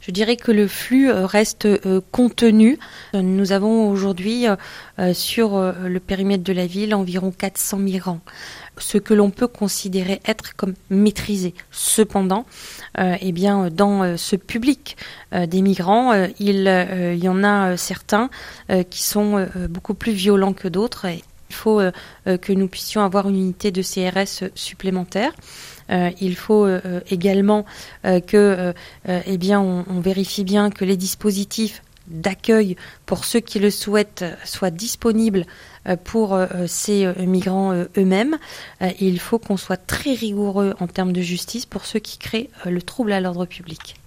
Je dirais que le flux reste contenu. Nous avons aujourd'hui sur le périmètre de la ville environ 400 migrants, ce que l'on peut considérer être comme maîtrisé. Cependant, dans ce public des migrants, il y en a certains qui sont beaucoup plus violents que d'autres. Il faut que nous puissions avoir une unité de CRS supplémentaire. Il faut également on vérifie bien que les dispositifs d'accueil pour ceux qui le souhaitent soient disponibles pour ces migrants eux-mêmes. Il faut qu'on soit très rigoureux en termes de justice pour ceux qui créent le trouble à l'ordre public.